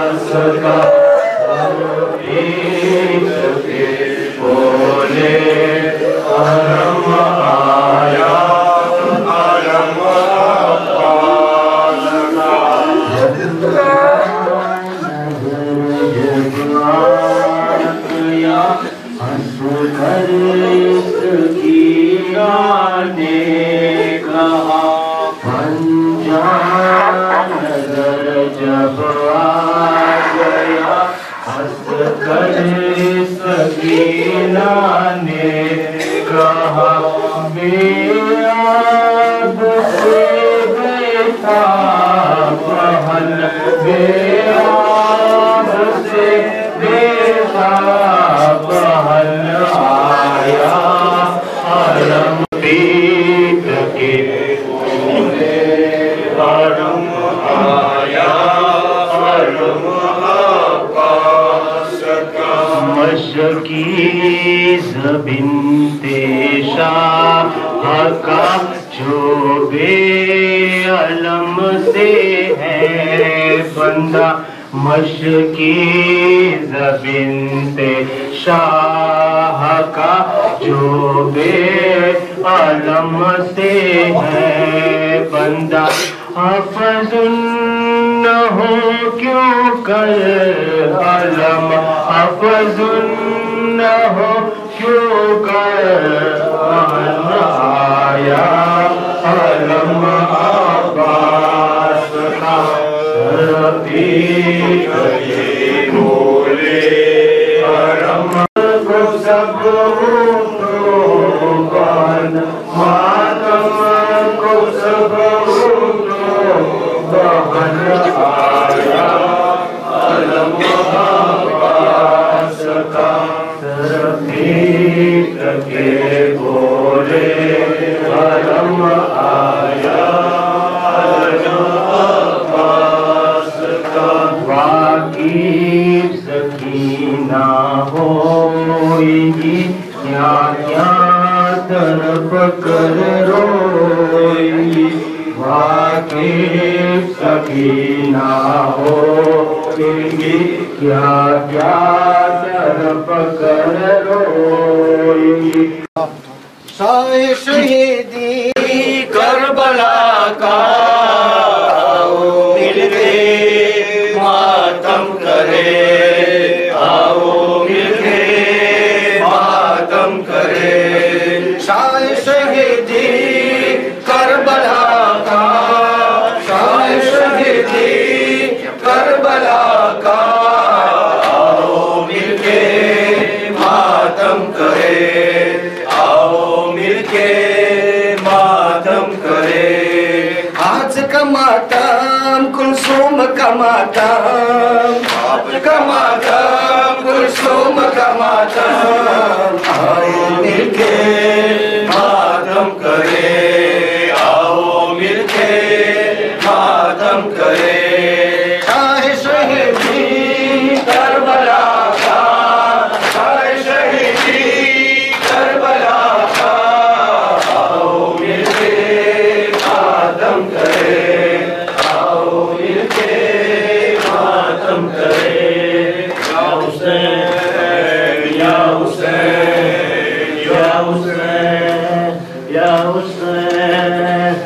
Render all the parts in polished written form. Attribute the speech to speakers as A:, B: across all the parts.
A: सका बोले अरम आया अरम जब आ गया हंस कर सकीना ने कहा बेआब से बेटा पहल बेआब से बेटा पहल आया अरम पीत के बोले अरम आया अरम मशकी ज़बीन शाह का जो बेअलम से है बंदा मशकी ज़बीन शाह का जो बेअलम से है बंदा अफजुन न हो क्यों कर अलम अफजुन न हो क्यों कर आया अलम अब्बास का रफ़ीक ये बोले अरम को सब मातम को सब आया अलम अब्बास का रफ़ीक के बोले अलम आया अलम अब्बास का वाक़िफ़ सकीना होएगी क्या क्या तरफ कर रोएगी वाक़िफ़ सकीना होएगी क्या क्या तरफ कर रोएगी
B: शाह शहीदी
A: करबला का आओ मिलके मातम करे आओ मिलके मातम करे
B: शाह शहीदी करबला का
A: शाह शहीदी करबला का आओ मिलके मातम करे आओ मिलके मातम करे
B: आज का मातम कुलसूम का मातम
A: आज का मातम कुलसूम का मातम आओ मिलके मातम करे आओ मिलके मातम करे
B: शाह शहीदी
A: करबला का शाह शहीदी करबला का आओ मिलके मातम करे आओ मिलके मातम करे या हुसैन या हुसैन या हुसैन या हुसैन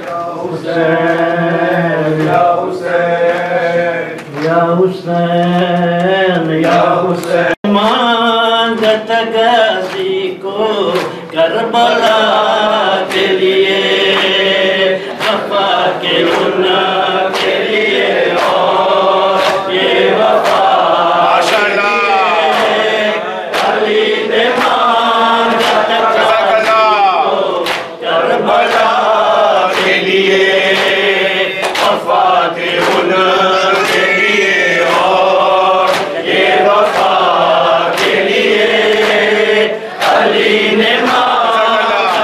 A: या हुसैन या हुसैन या हुसैन
C: मांगत गाजी को करबला के लिए वफा के गुना के लिए और ये वफा अली ने मांगत
A: करबला के लिए वफा के हुनर के लिए और ये वफा के लिए अली ने मांगा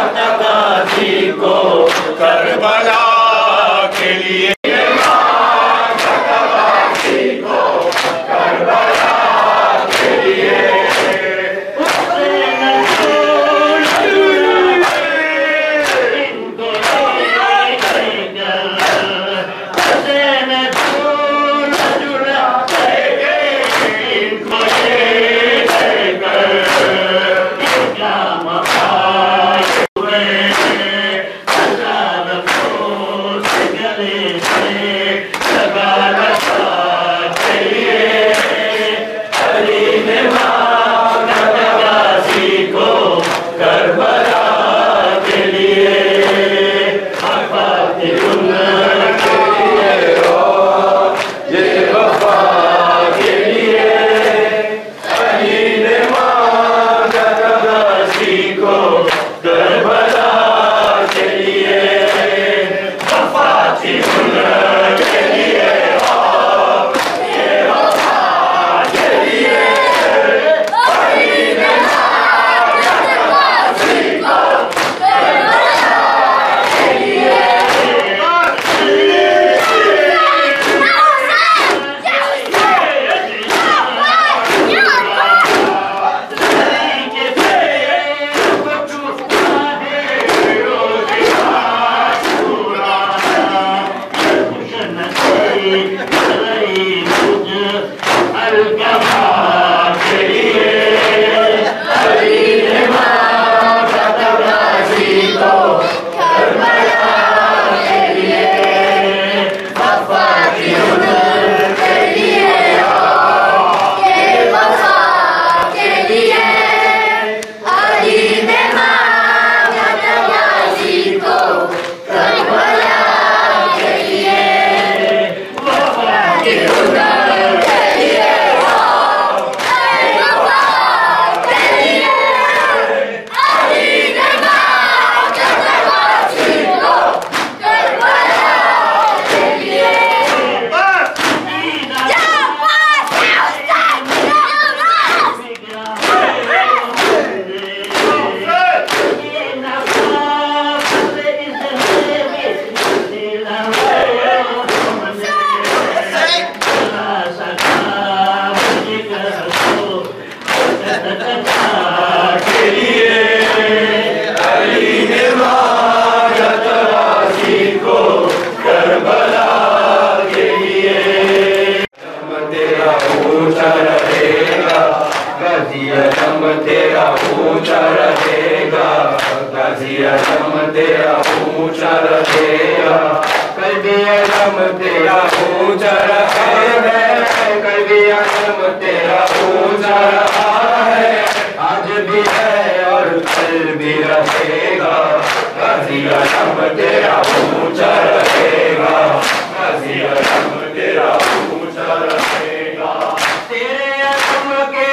A: ऊंचा रहेगा, गाजी आजम तेरा ऊंचा रहेगा, गाजी आजम तेरा ऊंचा रहेगा, कल्बी आजम तेरा ऊंचा रहेगा, कल्बी आजम तेरा ऊंचा रहा है, आज भी है और कल भी रहेगा, गाजी आजम तेरा ऊंचा रहेगा, गाजी आजम तेरा ऊंचा रहेगा। तेरे आजम के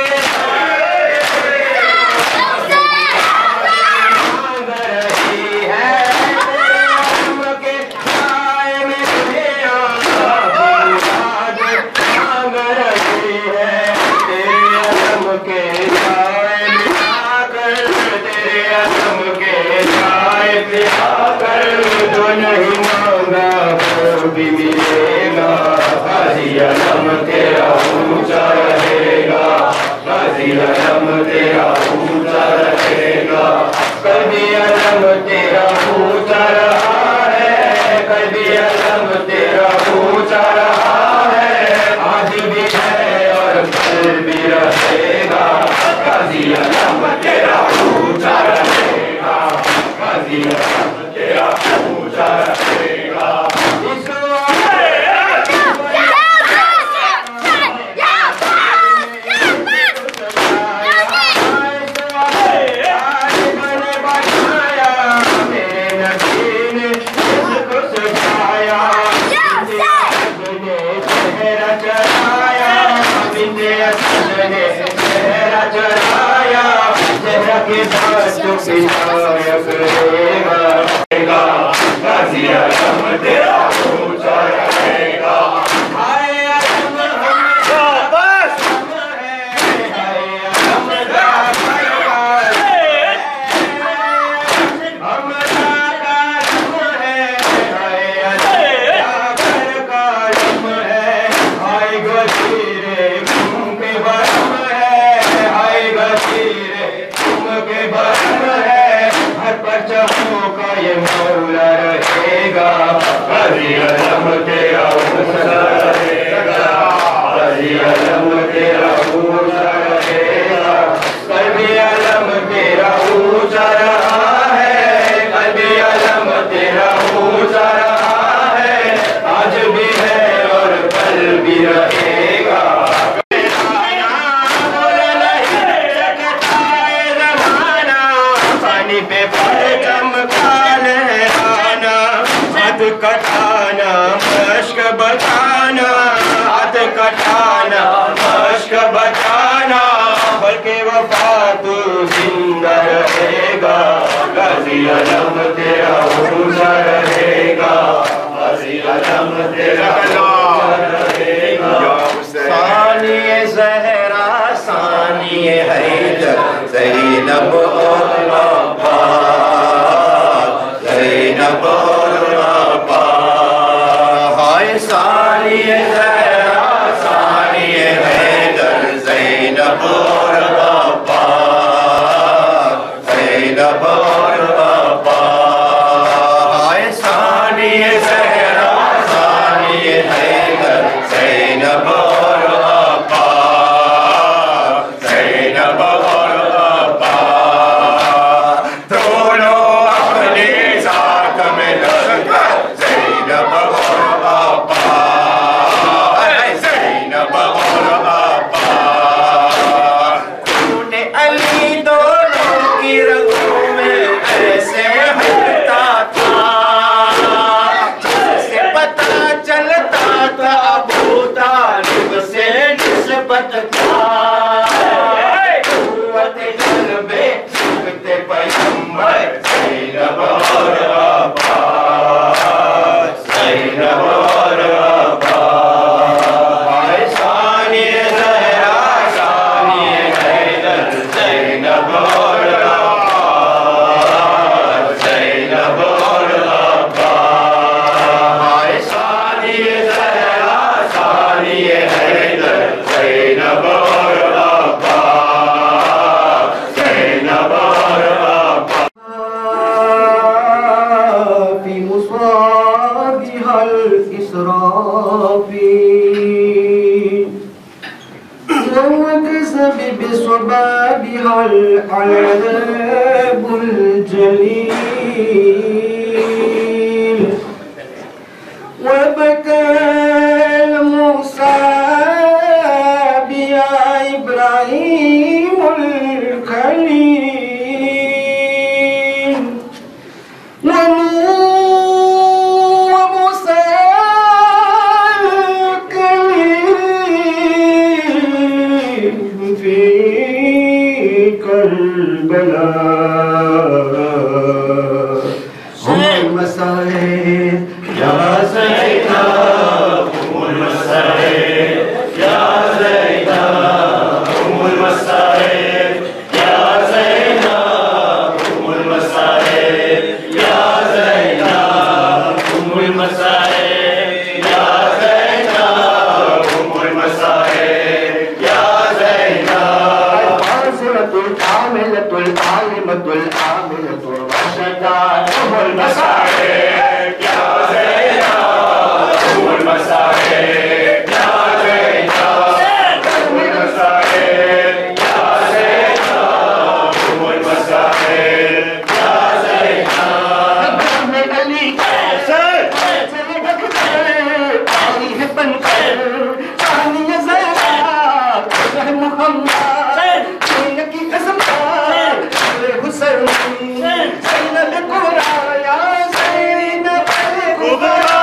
A: नहीं मांगा वो भी मिलेगा, गाजी आजम तेरा ऊंचा रहेगा, गाजी आजम तेरा ऊंचा रहेगा, कल्बी आजम तेरा ऊंचा रहा है, कल्बी आजम तेरा ऊंचा रहा है, आज भी है और कल भी रहेगा, गाजी आजम तेरा ऊंचा रहेगा, गाजी आजम तेरा ऊंचा रहेगा। गाजी आजम तेरा ऊंचा रहेगा। गाजी आजम तेरा ऊंचा रहेगा, गाजी आजम तेरा ऊंचा रहेगा, कल्बी आजम तेरा ऊंचा रहा है, कल्बी आजम तेरा ऊंचा रहा है, आज भी है और कल भी रहेगा। पानी पे चमका लहराना, हाथ कटाना मश्क बचाना, हाथ कटाना मश्क बचाना, बल्कि वफा तू जिंदा रहेगा, गाजी आजम तेरा ऊंचा रहेगा, गाजी आजम तेरा ऊंचा रहेगा।
B: सानिए ज़हरा सानिए हैदर ज़ैनब और अब्बास, ज़ैनब और अब्बास, हाय सानिए ज़हरा सानिए हैदर ज़ैनब और अब्बास, ज़ैनब और अब्बास, हाय सानिए ज़हरा सानिए हैदर ज़ैनब और अब्बास, ज़ैनब और अब्बास, दोनों अपने साथ में लड़कर ज़ैनब और अब्बास, ज़ैनब और अब्बास, खून अली दोनों की रगों में ऐसे बहता था, जिससे पता चलता था अबू तालिब से निस्बत था, कुव्वत क़ल्बे सुखते पैगंबर ज़ैनब और अब्बास, ज़ैनब और अब्बास, हाय सानिए ज़हरा सानिए हैदर ज़ैनब और अब्बास, ज़ैनब और अब्बास, हाय सानिए ज़हरा सानिए हैदर ज़ैनब और بصبابها العذاب الجليل وبكى موسى بيا إبراهيم الخليل وموسى الكليم في كربلاء هم المسائل يا سيدنا هم المسائل يا سيدنا هم المسائل يا سيدنا هم المسائل يا سيدنا هم المسائل يا سيدنا هم المسائل يا سيدنا الحاصلة الكاملة العالمة العاملة الرشداء هم المسائل يا سيدنا هم المسائل يا سيدنا هم المسائل يا سيدنا هم المسائل يا سيدنا محمد علي سيدك عليه بنكر ثاني زينب محمد سيدك اسماء حسين زينب الكبرى يا زينب الكبرى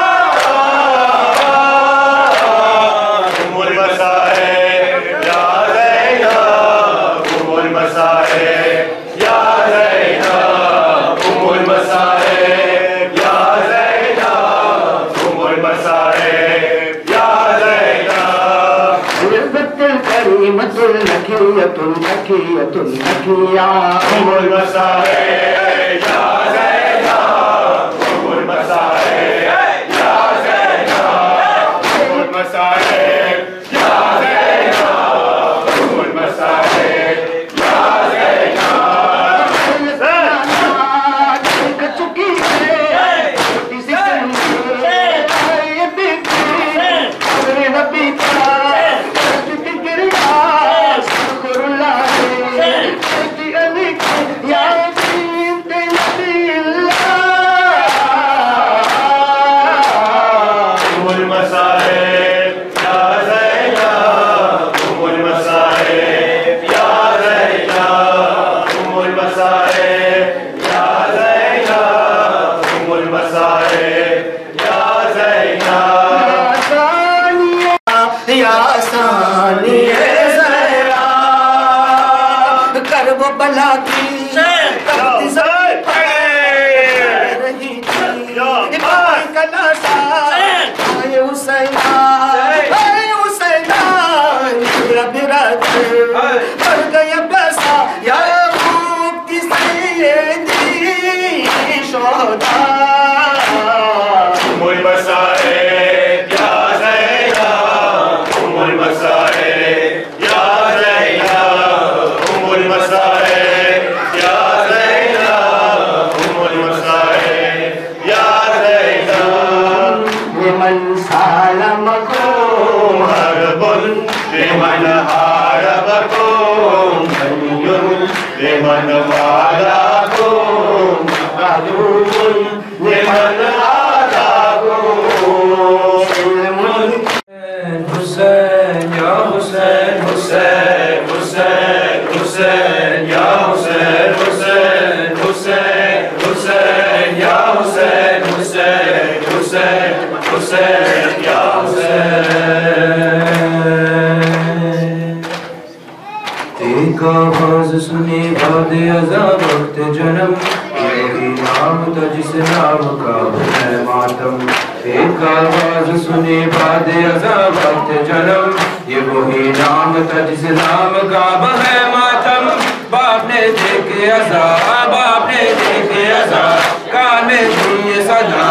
B: هم المسائل يا زينب هم المسائل يا زينب هم المسائل يا زينب هم المسائل يا زينب البت الكريمة النكية النكية النكية هم المسائل يا زينب هم المسائل يا زينب هم المسائل يا زينب هم المسائل يا करबला की रही थी कलासा आए हुसैना बिराद मर गया बसा या की सैयदी शोहदा मुल मसाए या ज़ैना मुल मसाए या ज़ैना मुल मसाए या ज़ैना मुल मसाए या ज़ैना लिमन सालमकुम हरबुल लिमन हारबकुम हनियुन लिमन वालाकुम अदुउन लिमन Hussein, ya Hussein, Hussein, Hussein, Hussein, ya Hussein, Hussein, Hussein, Hussein, ya Hussein, Hussein, Hussein, Hussein, ya Hussein. एक आवाज सुनी बाद अज़ाब वक्त जन्म यही नाम था जिस नाम का है मातम एक आवाज सुनी बाद अज़ाब वक्त जन्म ये वही नाम था जिस नाम का है मातम बाप ने देखे अज़ाब बाप ने देखे अज़ाब कान में दिए सदा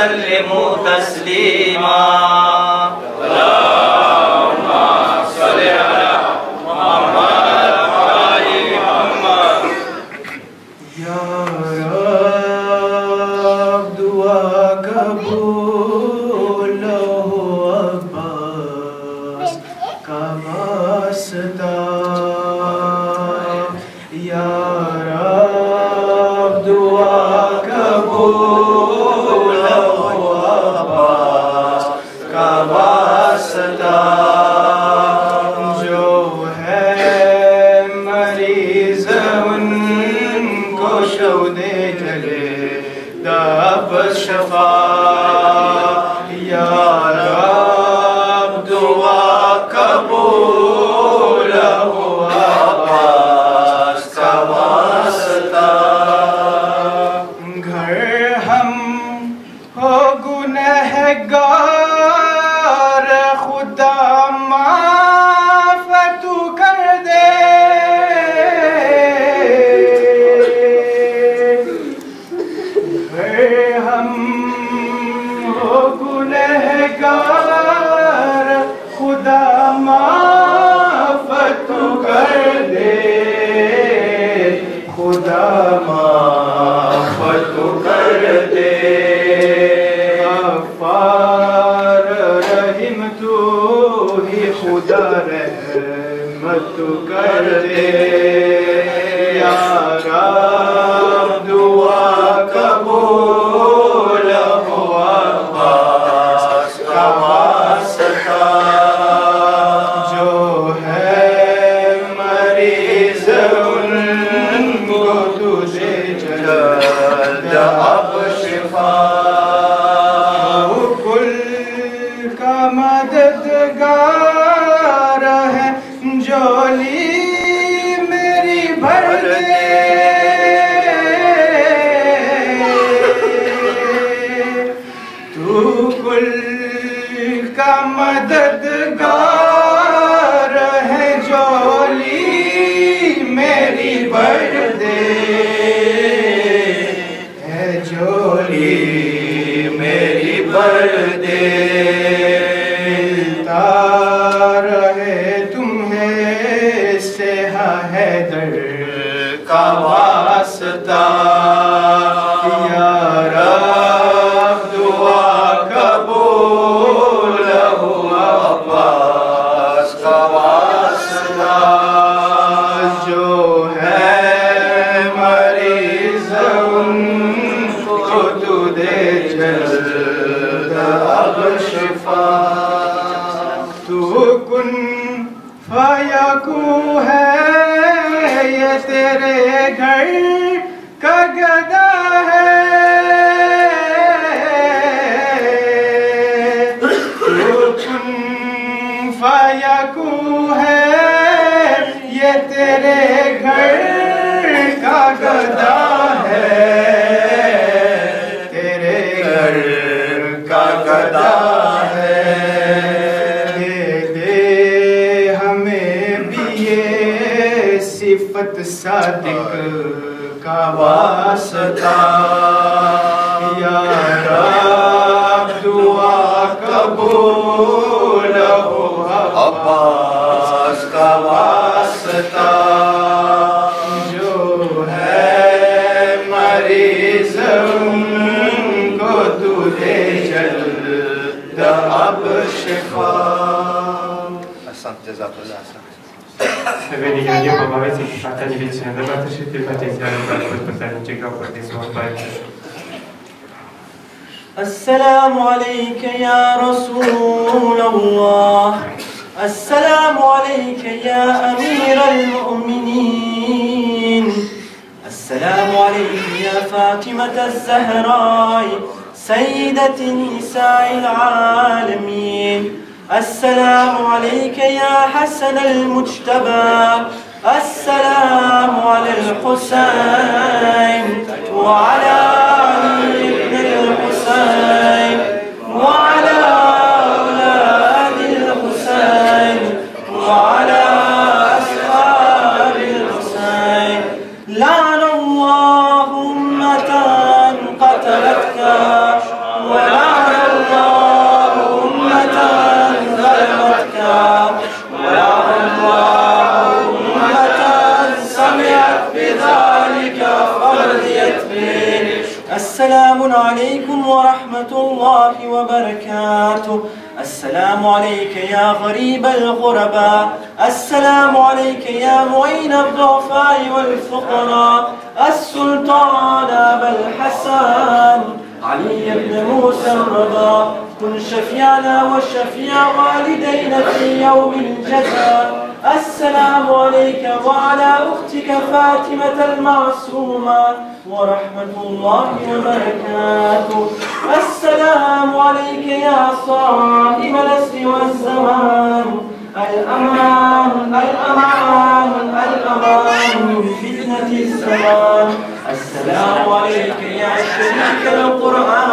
C: वसल्लिमू तस्लीमा।
B: सादिक का वास्ता या रब दुआ कबूल हो अब्बास का वास्ता जो है मरीज उनको तू दे जल्द अब शिफा।
D: Severnie nie obawiać się szata, nie wiecie, na bardzo się tylko tej zmiany bardzo pytanie ciekawe, nie złapać.
C: السلام عليك يا رسول الله، السلام عليك يا أمير المؤمنين، السلام عليك يا فاطمة الزهراء سيدة نساء العالمين، السلام عليك يا حسن المجتبى، السلام على الحسين وعلى علي بن الحسين وعلى أولاد الحسين وعلى أصحاب الحسين. لعن الله أمة قتلتك ولا الله وبركاته. السلام عليك يا غريب الغرباء، السلام عليك يا معين الضعفاء والفقراء، السلطان أبا الحسن علي بن موسى الرضا، كن شفيعنا وشفيع والدينا في يوم الجزاء. السلام عليك وعلى أختك فاطمة المعصومة ورحمة الله وبركاته. السلام عليك يا صاحب العصر والزمان، الأمان الأمان الأمان من فتنة الزمان. السلام عليك يا شريك القرآن